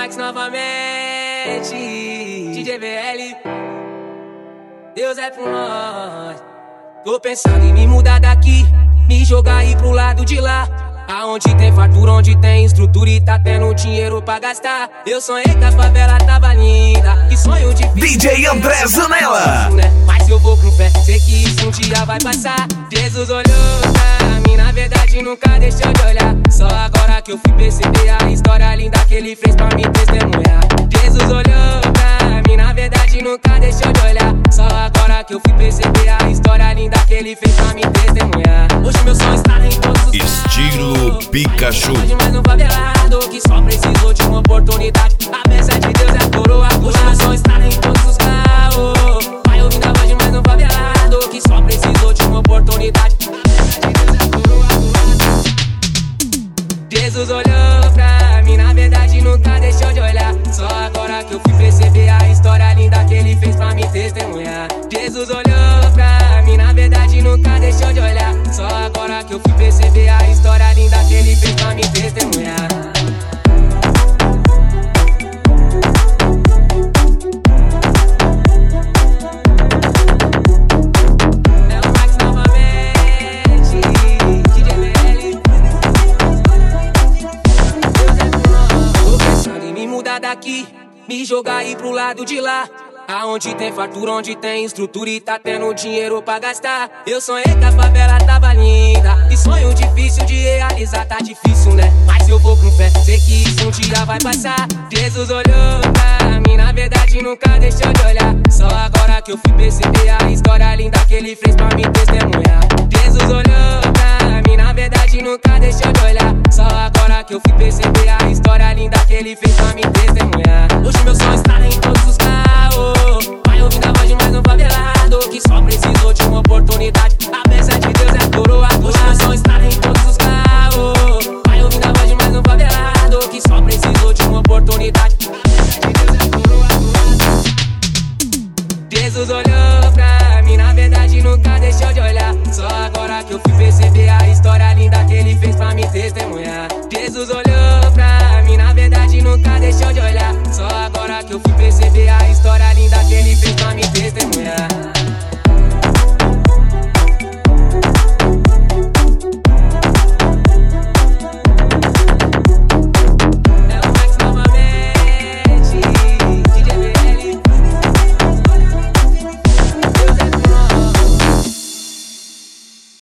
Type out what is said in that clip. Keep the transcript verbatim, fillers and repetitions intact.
Max novamente, D J V L, Deus é por nós. Tô pensando em me mudar daqui, me jogar aí pro lado de lá, aonde tem fartura, onde tem estrutura e tá tendo dinheiro pra gastar. Eu sonhei que a favela tava linda, que sonho difícil. D J André Zanella. Mas eu vou com fé, sei que isso um dia vai passar. Jesus olhou pra mim, na verdade nunca deixou de olhar. Só agora que eu fui perceber a história linda que ele fez pra me testemunhar. Jesus olhou pra mim, na verdade nunca deixou de olhar. Só agora que eu fui perceber a história linda que ele fez pra me testemunhar. Hoje meu sonho está em todos os Estilo Pikachu. Mas não favelado que só precisou de uma oportunidade. A bênção de Deus é a coroa. Hoje meu sonho está em todos os carros. Vai ouvindo a voz, mas não favelado que só precisou de uma oportunidade. A bênção de Deus é a coroa. Jesus olhou pra mim, na verdade nunca deixou de olhar. Só agora que eu fui perceber a história linda que ele fez pra me testemunhar. Jesus olhou pra mim, na verdade nunca deixou de olhar. Só agora que eu fui perceber a história linda que ele fez pra me testemunhar. É o Max novamente, D J V L. Deus é por nós. Tô pensando em me mudar daqui, me jogar aí pro lado de lá, aonde tem fartura, onde tem estrutura e tá tendo dinheiro pra gastar. Eu sonhei que a favela tava linda, que sonho difícil de realizar, tá difícil, né? Mas eu vou com fé, sei que isso um dia vai passar. Jesus olhou pra mim, na verdade nunca deixou de olhar. Só agora que eu fui perceber a história linda que ele fez pra me testemunhar. Jesus olhou pra mim, na verdade nunca deixou de olhar. Só agora que eu fui perceber a história linda que ele fez pra me testemunhar. Hoje meu sonho está em todos os